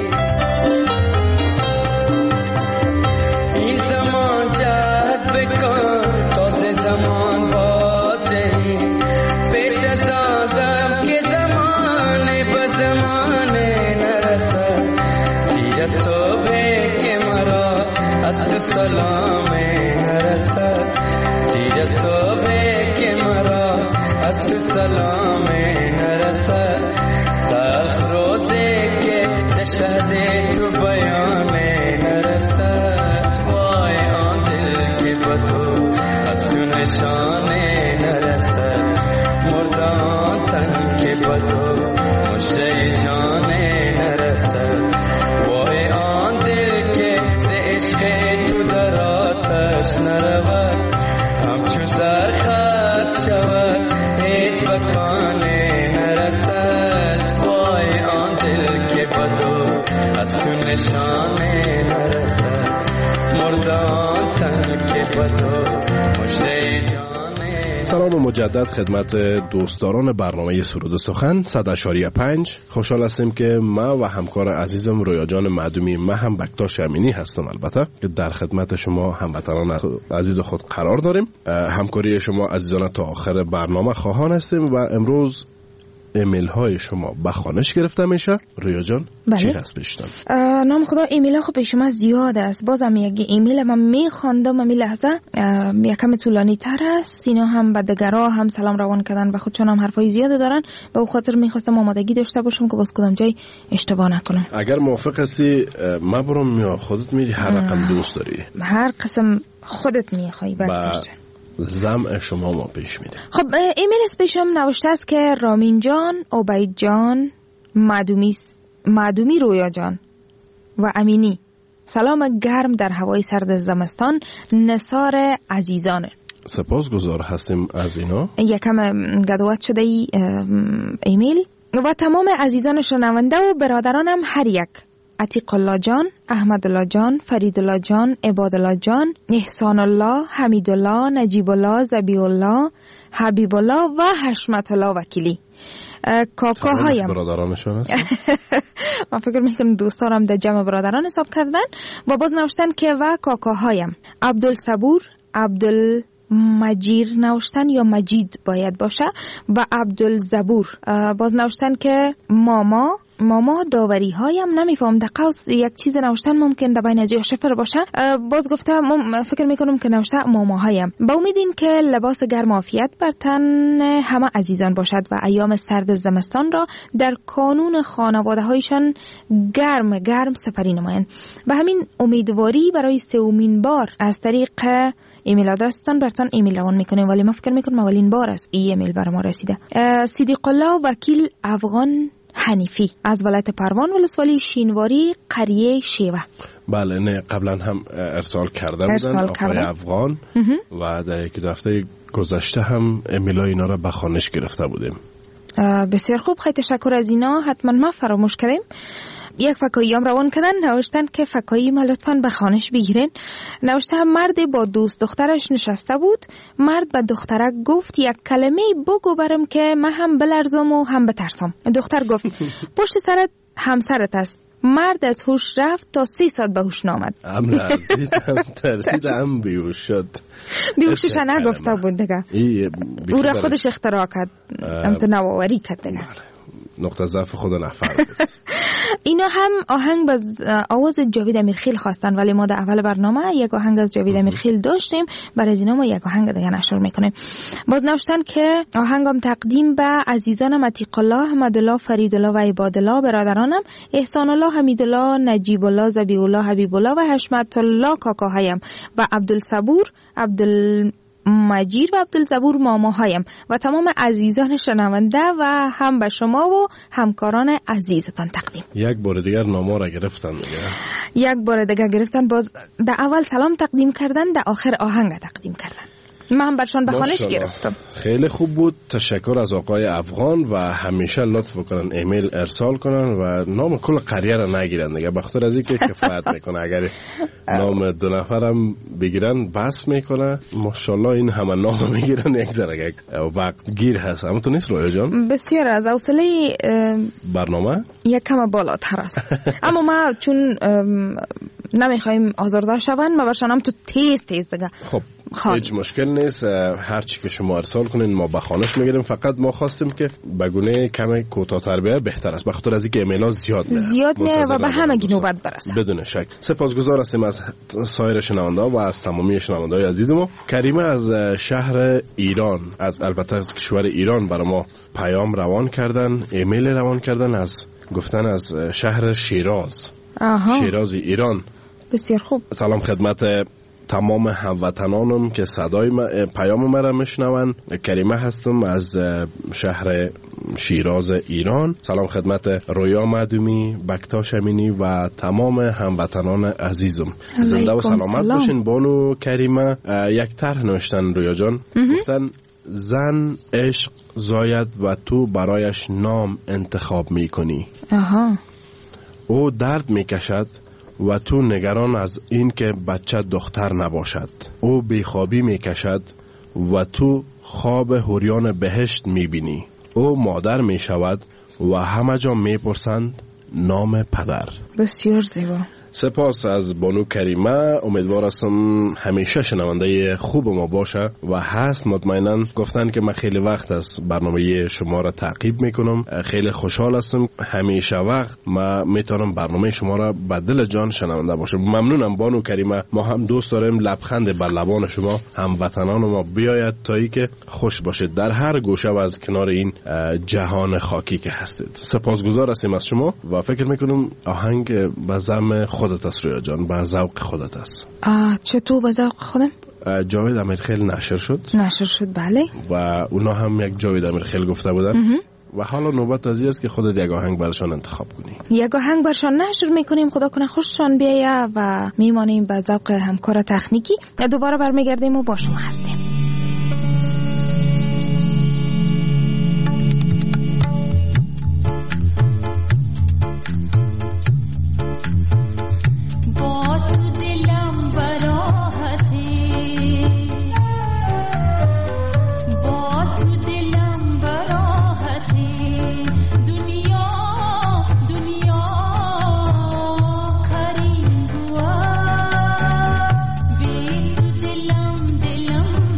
این زمان جهد بکن تازه زمان باز رهی پیش از آدم که زمانه به زمانه نرسد دیر صبح که مرا از تو سلامه نرسد دیر صبح که مرا از تو سلامه نرسد تلخ روزه که ز شهد تو بیانه نرسد وای آن دل که با تو از تو نشانه نرسد مرده آن تن که با تو مشته جانه نرسد وای آن دل که ز عشق تو در آتش نرود همچون زر خط شود هیچ بکانه نرسد وای آن دل که با تو از تو نشانه نرسد مرده آن تن که با تو مشته جانه. سلام مجدد خدمت دوستداران برنامه سرود سخن صد و شش و پنج. خوشحال هستیم که ما و همکار عزیزم رویا جان معدومی، من هم بکتاش امینی هستم البته که در خدمت شما هموطنان عزیز خود قرار داریم. همکاری شما عزیزان تا آخر برنامه خواهان هستیم و امروز ایمیل های شما به خوانش گرفته میشه. رویا جان بله. چی هست پیشتن؟ نام خدا ایمیل ها خب پیش شما زیاد است. بازم یک ایمیل من میخواندم امی لحظه یکم طولانی تر است. اینا هم به دگرها هم سلام روان کردن و خودشون هم حرفای زیاده دارن. به او خاطر میخواستم آمادگی داشته باشم که باز کدام جای اشتباه نکنم. اگر موافق هستی ما برم یا خودت میری هر رقم دوست داری؟ هر قسم خودت میخوای. با زم شما ما پیش میده. خب ایمیل از پیشم نوشته است که رامین جان، عبید جان، معدومی معدومی رویا جان و امینی، سلام گرم در هوای سرد زمستان، نثار عزیزانه. سپاسگزار هستیم از اینا. یکم گدوات شده ای ایمیل و تمام عزیزان شنونده و برادرانم هر یک، عتیق الله جان، احمد الله جان، فرید الله جان، عباد الله جان، احسان الله، حمید الله، نجیب الله، ذبیح الله، حبیب الله و حشمت الله وکیلی. کاکاهایم برادرانشون هستن. من فکر میکنم دوستارم در جمع برادران حساب کردن و باز نوشتن که و کاکاهایم عبدالصبور، عبدال مجیر نوشتن یا مجید باید باشه و عبدالزبور. باز نوشتن که ماما ماما داوری هایم نمیفهم در قوس یک چیز نوشتن ممکن در بین از یا شفر باشه. باز گفته فکر میکنم که نوشته ماما هایم. با امیدین که لباس گرم عافیت بر تن همه عزیزان باشد و ایام سرد زمستان را در کانون خانواده هایشان گرم گرم سپری نمایند. به همین امیدواری برای سومین بار از طریق ایمیل آدرستان براتون ایمیل روان میکنیم، ولی ما فکر میکنم اولین بار است این ایمیل بر ما رسیده. صدیق الله وکیل افغان حنیفی از ولایت پروان ولسوالی شینواری قریه شیوه. بله نه قبلا هم ارسال کرده بودن آقای افغان و در یک دو هفته گذشته هم ایمیل اینا را به خوانش گرفته بودیم. بسیار خوب، خیلی تشکر از اینا، حتما ما فراموش کردیم. یک فکایی هم روان کردن، نوشتن که فکایی ما لطفاً به خوانش بگیرین. نوشته مرد با دوست دخترش نشسته بود، مرد به دخترک گفت یک کلمه بگو برم که من هم بلرزم و هم بترسم. دختر گفت پشت سرت همسرت است. مرد از هوش رفت تا سی ساعت به هوش نامد. هم لرزید هم ترسید هم بیهوش شد. بیهوشش نگفته بود دیگه، او را خودش اختراع کرد، هم تو نوآوری کرد دیگه. نقطه ضعف خود نفر بود. اینا هم آهنگ باز آواز جاوید امیرخیل خواستن، ولی ما در اول برنامه یک آهنگ از جاوید امیرخیل داشتیم، برای اینا ما یک آهنگ دیگه نشر میکنیم. باز نوشتن که آهنگم تقدیم به عزیزانم عتیق الله، احمد الله، فرید الله و عباد الله، برادرانم احسان الله، حمید الله، نجیب الله، ذبیح الله، حبیب الله و حشمت الله کاکاهایم و عبدالصبور، عبدال مجیر و عبدالزبور ماماهایم و تمام عزیزان شنونده و هم به شما و همکاران عزیزتان تقدیم. یک بار دیگر نامه را گرفتن دیگه. یک بار دیگر گرفتن، باز در اول سلام تقدیم کردن، در آخر آهنگ تقدیم کردن. من هم برشان به خانش گرفتم. خیلی خوب بود. تشکر از آقای افغان و همیشه لطف کنن ایمیل ارسال کنن و نام کل قریه را نگیرن دیگه، بخاطر از اینکه کفایت میکنه. اگر نام دو نفرم بگیرن بس میکنه. ماشاءالله این همه نام میگیرن، یک ذره وقت گیر هست. اما تو نیست رویا جان؟ بسیار از حوصله برنامه یک کم بالاتر است. اما ما چون نمیخوایم آزاردار شون، ما برشانم تو تیز تیز دیگه. خب هیچ مشکل نیست، هر چی که شما ارسال کنین ما بخانش میگیریم. فقط ما خواستیم که بگونه کم کوتاه‌تر بیه بهتر است، بخاطر از اینکه ایمیل‌ها زیاد میاد زیاد میاد و به همه گی نوبت برسه. بدون شک سپاسگزار هستیم از سایر شنونده و از تمامی شنونده‌های عزیز ما. کریمه از شهر ایران، از البته از کشور ایران برای ما پیام روان کردن، ایمیل روان کردن، از گفتن از شهر شیراز. آها. شیراز ایران. بسیار خوب. سلام خدمت تمام هموطنانم که صدای پیام مرا میشنون. کریمه هستم از شهر شیراز ایران. سلام خدمت رویا مدومی، بکتاش امینی و تمام هموطنان عزیزم. زنده و سلامت سلام. باشین. بانو کریمه یک طرح نوشتن رویا جان. گفتن زن عشق زاید و تو برایش نام انتخاب میکنی. آها. او درد میکشد و تو نگران از این که بچه دختر نباشد. او بیخوابی میکشد و تو خواب حریان بهشت میبینی. او مادر میشود و همه جا میپرسند نام پدر. بسیار زیبا. سپاس از بانو کریمه. امیدوار هستم همیشه شنونده خوب ما باشه و هست. مطمئنا گفتن که من خیلی وقت از برنامه شما را تعقیب میکنم. خیلی خوشحال هستم همیشه وقت ما میتونم برنامه شما را به دل جان شنونده باشم. ممنونم بانو کریمه. ما هم دوست داریم لبخند بر لبان شما هموطنان ما بیاید تا ای که خوش باشید در هر گوشه و از کنار این جهان خاکی که هستید. سپاسگزار هستیم از شما و فکر میکنم آهنگ به زعم خودت است رویا جان، به ذوق خودت است. چطور به ذوق خودم؟ جاوید امیرخیل نشر شد. نشر شد بله. و اونا هم یک جاوید امیرخیل گفته بودن. و حالا نوبت از است که خودت یک آهنگ برشان انتخاب کنی. یک آهنگ برشان نشر میکنیم، خدا کنه خوششان بیایه و میمانیم به ذوق همکار تکنیکی. دوباره برمیگردیم و با شما هستیم. दिलम दिलम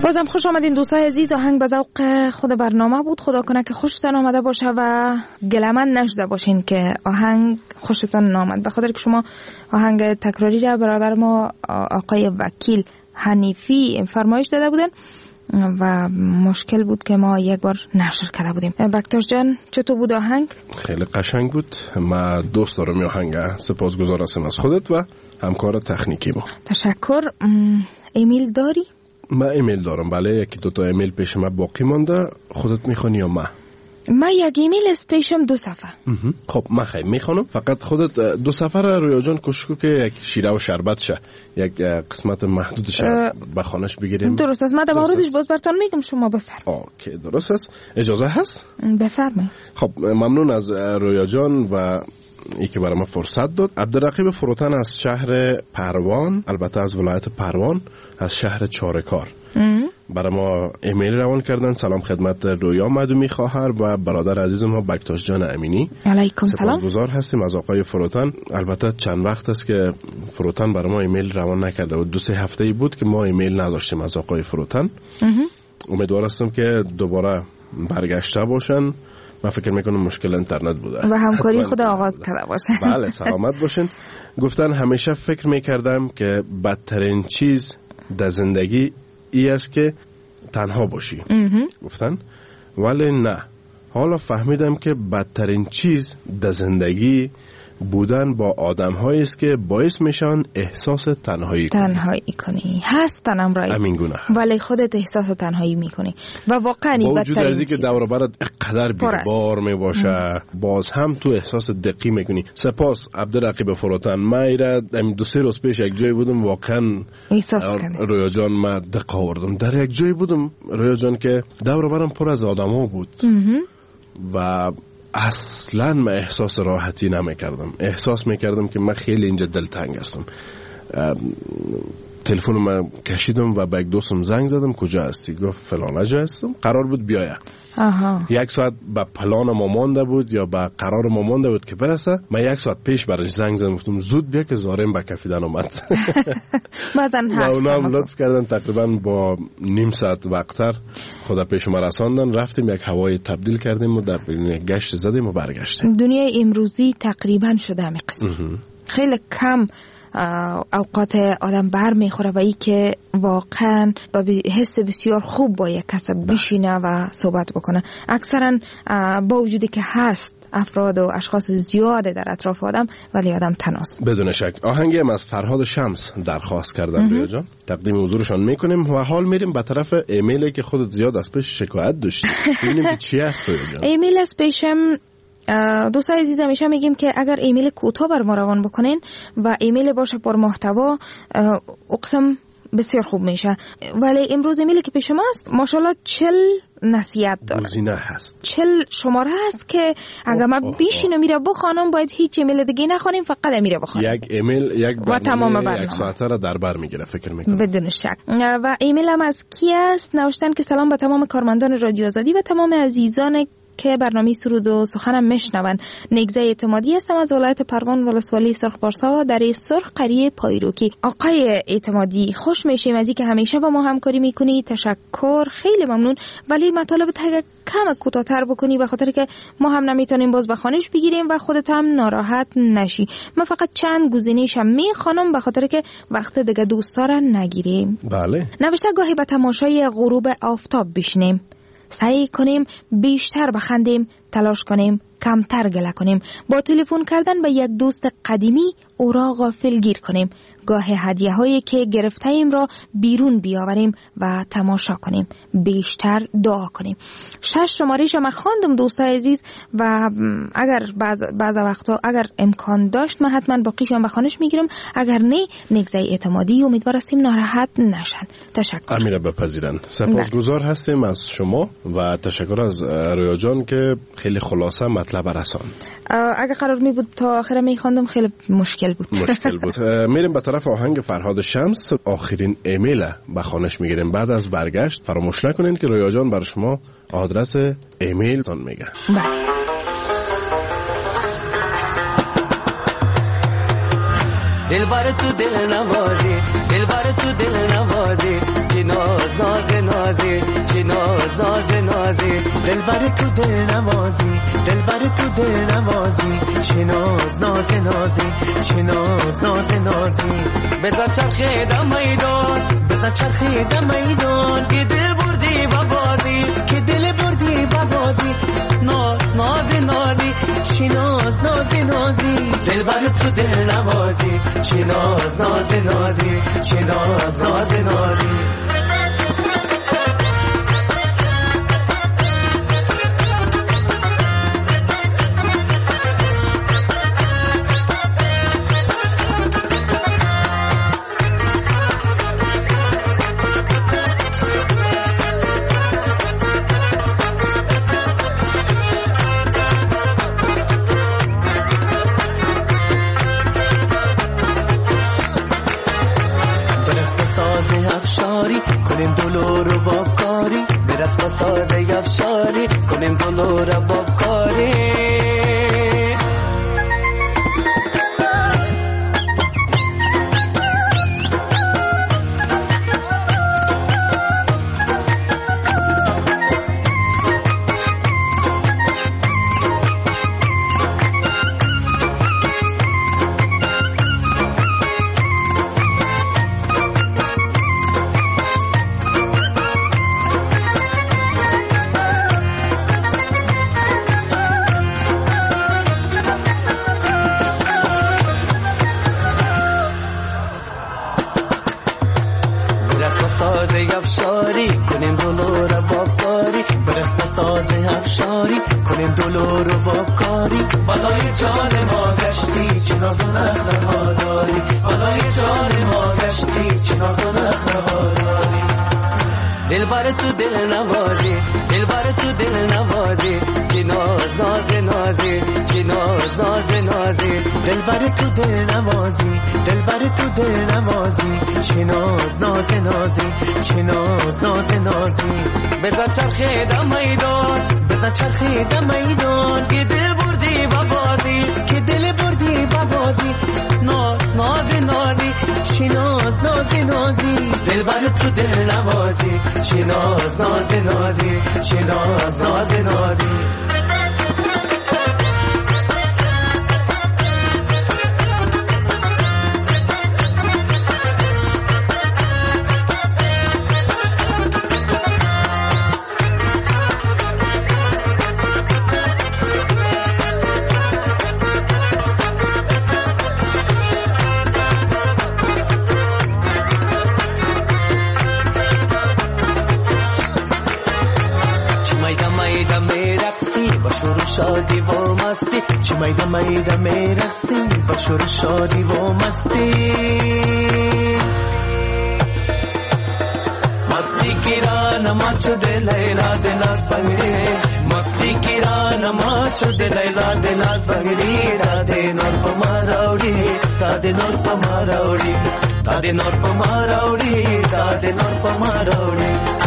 بازم خوش آمدین دوستای عزیز. آهنگ به ذوق خود برنامه بود. خدا کنه که خوشتون آمده باشه و گلمن نشده باشین که آهنگ خوشتون نامد، به خاطر که شما آهنگ تکراری را برادر ما آقای وکیل حنیفی فرمایش داده بودن و مشکل بود که ما یک بار نشر کرده بودیم. بکتاش جان چطور بود آهنگ؟ خیلی قشنگ بود. ما دوست دارم آهنگ. سپاسگزار هستم از خودت و همکار تکنیکی ما. تشکر. ایمیل داری؟ ما ایمیل دارم، بله. یکی دو تا ایمیل پیش ما باقی مانده. خودت میخوانی یا ما؟ ما یک ایمیل از پیشم دو صفحه. خب من خیلی میخوانم، فقط خودت دو صفحه را رویا جان کوشش که یک شیره و شربت شه، یک قسمت محدود شه به خانش بگیریم. درست است. من در موردش باز براتون میگم، شما بفرمایید. اوکی درست است. اجازه هست؟ بفرمایید. خب ممنون از رویا جان و ای که برای ما فرصت داد. عبدالرقیب فروتن از شهر پروان، البته از ولایت پروان، از شهر چارکار برای ما ایمیل روان کردن. سلام خدمت رویا مدومی خواهر و برادر عزیز ما بکتاش جان امینی. علیکم سلام. سپاسگزار هستیم از آقای فروتن. البته چند وقت است که فروتن برای ما ایمیل روان نکرده و دو سه هفته ای بود که ما ایمیل نداشتیم از آقای فروتن. امیدوار هستم که دوباره برگشته باشن. من فکر میکنم مشکل اینترنت بوده و همکاری خود آغاز کرده باشه. بله سلامت باشین. گفتن همیشه فکر میکردم که بدترین چیز در زندگی ای است که تنها باشی. گفتن ولی نه، حالا فهمیدم که بدترین چیز در زندگی بودن با آدم هایی است که باعث میشن احساس تنهایی کنی. تنهایی کنی هستن امرای همین گونه هست. ولی خودت احساس تنهایی میکنی و واقعا این بدترین چیز. با وجود از اینکه دور و برت اقدر بی‌بار میباشه باز هم تو احساس دقی میکنی. سپاس عبدالرقیب فروتن. من ایره دو سه روز پیش یک جای بودم، واقعا احساس کردم رویا جان من دق آوردم. در یک جای بودم رویا جان که دور و برم پر از آدما بود و اصلا من احساس راحتی نمیکردم. احساس میکردم که من خیلی اینجا دلتنگ هستم. تلفن من کشیدم و به یک دوستم زنگ زدم کجا هستی؟ گفت فلان جا هستم. قرار بود بیاید. آها. یک ساعت به پلان ما مانده بود یا به قرار ما مانده بود که برسه. من یک ساعت پیش برش زنگ زدم گفتم زود بیا که زارم به کفیدن اومد. مازن هست. اونا هم لطف کردن تقریبا با نیم ساعت وقتتر خدا پیش ما رساندن. رفتیم یک هوای تبدیل کردیم و در گشت زدیم و برگشتیم. دنیای امروزی تقریبا شده همین قسم. خیلی کم اوقات آدم بر میخوره و ای که واقعا با حس بسیار خوب با یک کس بشینه و صحبت بکنه. اکثرا با وجودی که هست افراد و اشخاص زیاده در اطراف آدم ولی آدم تناست. بدون شک. آهنگی هم از فرهاد شمس درخواست کردم رویا جان، تقدیم حضورشان میکنیم و حال میریم به طرف ایمیلی که خودت زیاد از پیش شکایت داشتی. ببینیم که چی هست رویا جان. ایمیل از پیشم دوستای عزیز همیشه میگیم که اگر ایمیل کوتاه بر ما روان بکنین و ایمیل باشه پر محتوا اقسم بسیار خوب میشه. ولی امروز ایمیلی که پیش ماست ماشاءالله چل نصیحت داره، گزینه هست، چل شماره هست که اگر من بیشینو میره بخوانم باید هیچ ایمیل دیگه نخوانیم، فقط میره بخوانم. یک ایمیل یک و تمام برنامه یک ساعته را در بر میگیره فکر میکنم. بدون شک. و ایمیل هم از کی است؟ نوشتن که سلام به تمام کارمندان رادیو آزادی و تمام عزیزان که برنامه سرود و سخنم میشنون. نگزه اعتمادی هستم از ولایت پروان ولسوالی سرخ پارسا در سرخ قریه پایروکی. آقای اعتمادی خوش میشیم از اینکه همیشه با ما همکاری میکنی. تشکر، خیلی ممنون. ولی مطالب تا کم کوتاه‌تر بکنی به خاطر که ما هم نمیتونیم باز بخوانش بگیریم و خودت هم ناراحت نشی. من فقط چند گزینه‌شم میخوانم به خاطر که وقت دیگه دوست دارن نگیریم. بله. نوشته گاهی به تماشای غروب آفتاب بشینیم، سعی کنیم بیشتر بخندیم، تلاش کنیم کمتر گله کنیم، با تلفن کردن به یک دوست قدیمی او را غافلگیر کنیم، گاه هدیه هایی که گرفته ایم را بیرون بیاوریم و تماشا کنیم، بیشتر دعا کنیم. شش شماره‌اش ما خواندم دوستای عزیز و اگر بعض بعض وقتا اگر امکان داشت من حتما باقیش هم بخوانش میگیرم، اگر نه نگزه اعتمادی امیدوار هستیم ناراحت نشن. تشکر. امیره بپذیرن. سپاسگزار هستیم از شما و تشکر از رویا جان که خیلی خلاصه مطلب رساند. اگر قرار می بود تا آخر می خواندم خیلی مشکل بود. مشکل بود. میریم به طرف آهنگ فرهاد شمس. آخرین ایمیل به خانش میگیریم. بعد از برگشت فراموش نکنین که رویا جان بر شما آدرس ایمیل تون میگه. دل بر تو دل نوازی، دل بر تو دل نوازی، که ناز ناز ناز دلبر تو دل نوازی دلبر تو دل نوازی چه ناز ناز نازی چه ناز ناز نازی بزن چرخه دم میدان بزن چرخه دم میدان که دل بردی بابازی که دل بردی بابازی ناز ناز نازی چه ناز ناز نازی دلبر تو دل نوازی چه ناز ناز نازی چه ناز ناز نازی کنیم دلور و بابکاری برس با سازه افشاری کنیم دلور و بابکاری دلبر تو دل نوازی دلبر تو دل نوازی چه ناز ناز نازی چه ناز ناز نازی دلبر تو دل نوازی دلبر تو دل نوازی چه ناز ناز نازی چه ناز ناز نازی بزن چرخه دم میدان بزن چرخه دم میدان که دل بردی بابازی که دل بردی بابازی ناز ناز نازی چه ناز ناز نازی دلبر تو دل نوازی چه ناز ناز نازی چه ناز ناز نازی شادی و مستی چه میده میده میرسی با شور شادی و مستی مستی کیران ما چود لیلا دلاز بگری مستی کیران ما چود لیلا دلاز بگری داده نور پا ماراوڑی داده نور پا ماراوڑی داده نور پا ماراوڑی داده نور پا ماراوڑی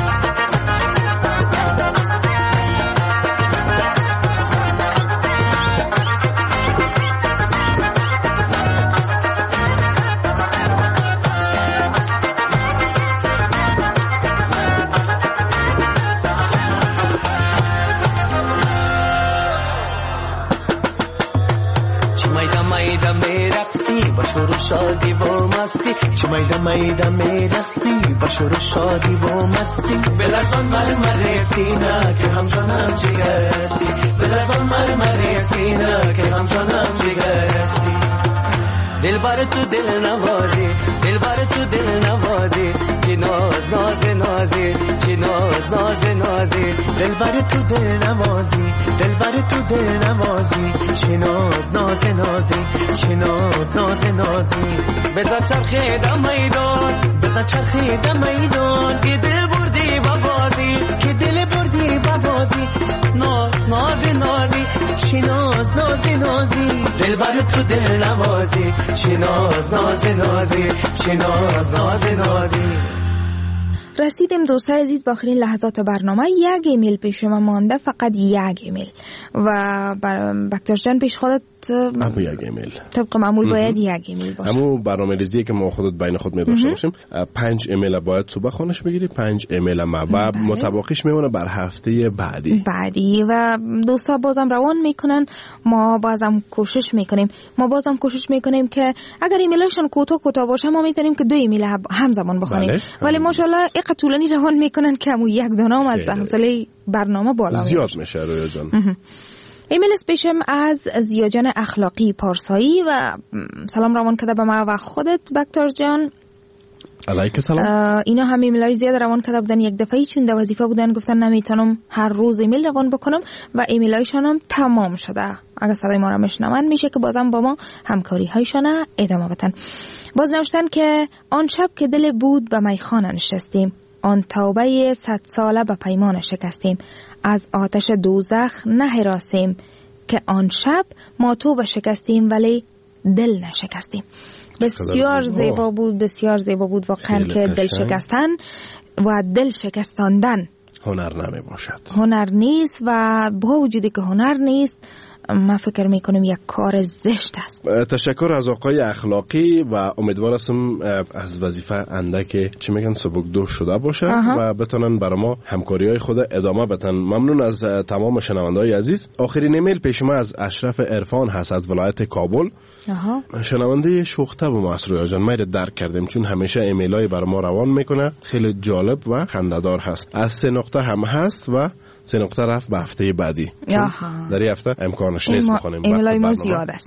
شور شادی و مستی چه میده میده میرقصی با شور شادی و مستی بلرزان مرمر سینه که همچنان جگرستی بلرزان مرمر سینه که همچنان جگرستی دلبر تو دل نوازی دلبر تو دل نوازی چه ناز ناز نازی چه ناز ناز نازی دلبر تو دل نوازی دلبر تو دل نوازی چه ناز ناز نازی چه ناز ناز نازی بزن چرخه دم میدان بزن چرخه دم میدان که دل بردی بابازی که دل بردی بابازی ناز ناز نازی چه ناز ناز نازی دلبر تو دل نوازی چه ناز ناز نازی چه ناز ناز نازی. رسیدیم دوستان عزیز به آخرین لحظات برنامه. یک ایمیل پیش ما مانده، فقط یک ایمیل. و بکتر جان پیش خودت همو یک ایمیل طبق معمول باید یک ایمیل باشه. همو برنامه ریزی که ما خودت بین خود می داشته باشیم. پنج ایمیل باید صبح خونش بگیری، پنج ایمیل ما و متباقیش میمونه بر هفته بعدی بعدی و دوستا بازم روان میکنن. ما بازم کوشش میکنیم ما بازم کوشش میکنیم که اگر ایمیلشون کوتاه کوتاه باشه ما میتونیم که دو ایمیل همزمان بخونیم. بله. ولی ماشاءالله یک طولانی روان میکنن که همون یک دانه هم از حوصله برنامه بالا زیاد میشه. رویا جان ایمیل اسپیشم از زیاجان اخلاقی پارسایی و سلام روان کرده به ما و خودت بکتر جان. علیک سلام. اینا هم ایمیلای زیاد روان کرده بودن یک دفعه چون در وظیفه بودن گفتن نمیتونم هر روز ایمیل روان بکنم و ایمیلایشان هم تمام شده. اگر صدای ما را میشنون میشه که بازم با ما همکاری هایشان ادامه بدن. باز نوشتن که آن شب که دل بود به میخانه نشستیم، آن توبه صد ساله به پیمان شکستیم، از آتش دوزخ نه هراسیم، که آن شب ما توبه شکستیم ولی دل نشکستیم. بسیار زیبا بود، بسیار زیبا بود واقعا که دل شکستن و دل شکستاندن هنر نمی باشد، هنر نیست و با وجودی که هنر نیست من فکر میکنم یک کار زشت است. تشکر از آقای اخلاقی و امیدوار هستم از وظیفه اندک چی میگن سبکدوش شده باشه آها. و بتونن برای ما همکاری های خود ادامه بدن. ممنون از تمام شنونده‌های عزیز. آخرین ایمیل پیش ما از اشرف عرفان هست از ولایت کابل. آها. شنونده شوخته به ما رویا جان، ما درک کردیم چون همیشه ایمیل های برای ما روان میکنه، خیلی جالب و خنده‌دار هست. از سه نقطه هم هست و سه نقطه رفت به هفته بعدی. در این هفته امکانش نیست بخونیم. ایمیلای ما زیاد است.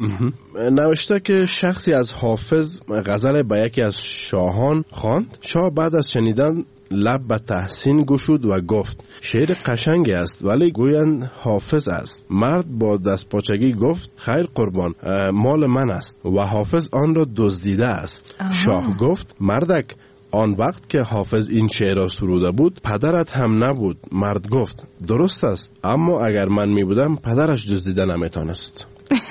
نوشته که شخصی از حافظ غزل به یکی از شاهان خواند. شاه بعد از شنیدن لب به تحسین گشود و گفت شعر قشنگی است ولی گویند حافظ است. مرد با دست پاچگی گفت خیر قربان، مال من است و حافظ آن را دزدیده است. آها. شاه گفت مردک، آن وقت که حافظ این شعر را سروده بود پدرت هم نبود. مرد گفت درست است، اما اگر من می بودم پدرش دزدیده نمیتونست.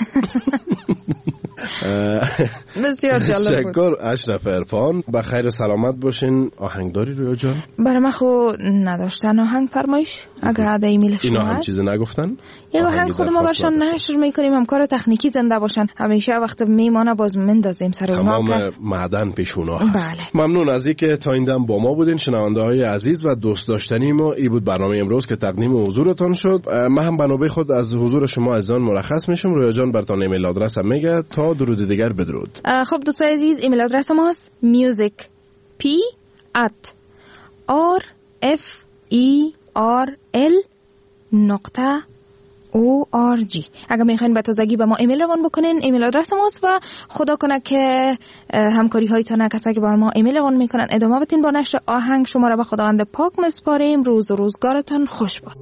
بسیار جالب بود. تشکر اشرف عرفان. با خیر سلامت باشین. آهنگداری رویا جان؟ برای من خو نداشتن آهنگ فرمایش اگر عده ایمیل شما اینا هم چیز نگفتن؟ یک آهنگ خود ما برشان نشر میکنیم، همکار تکنیکی زنده باشن، همیشه وقت میمانه باز مندازیم سر اونا تمام معدن پیش اونا هست. بله. ممنون از اینکه تا این دم با ما بودین شنونده های عزیز و دوست داشتنی ما. این بود برنامه امروز که تقدیم حضورتان شد. من هم بنابه خود از حضور شما عزیزان مرخص میشم. رویا جان براتون ایمیل آدرس هم میگه تا درود دیگر بدرود. خب دوستان عزیز ایمیل آدرس ما هست music p at r f e r l نقطه او آر جی. اگر میخواین به تازگی به ما ایمیل روان بکنین ایمیل آدرس ماست و خدا کنه که همکاری هایتان کسایی که با ما ایمیل روان میکنن ادامه بدین. با نشر آهنگ شما را به خداوند پاک میسپاریم. روز و روزگارتان خوش باد.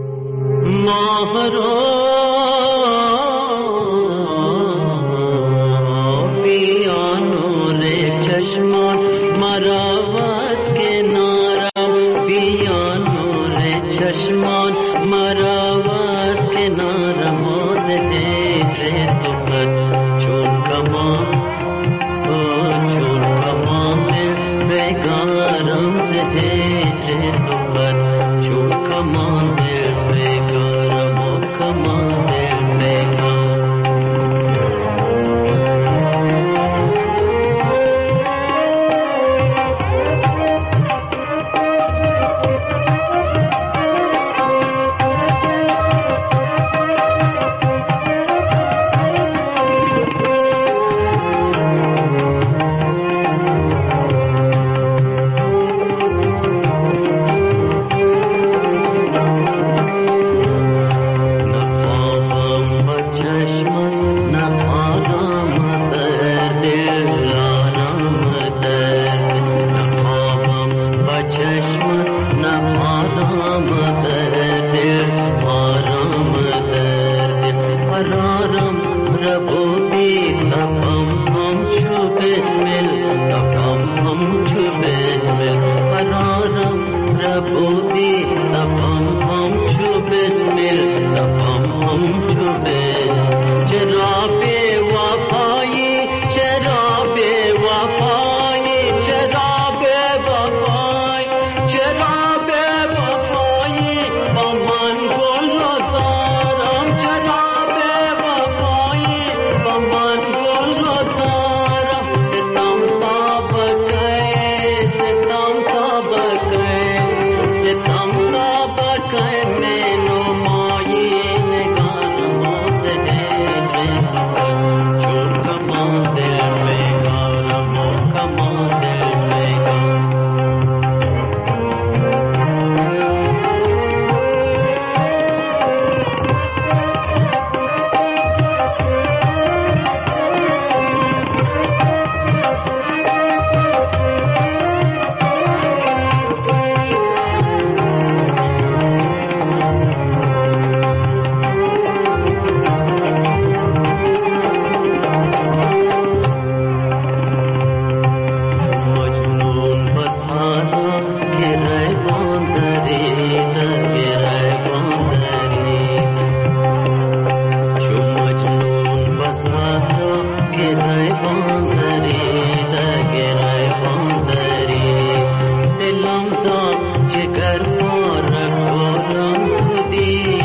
بیا نور چشمان مرا واس کنارم، بیا نور چشمان مرا واس کنارم. آز دیگر تو بد چون کمان چون کمان بگارم. ز دیگر تو بد چون کمان بگارم و کمان بگارم. जिगर रखो रंग दी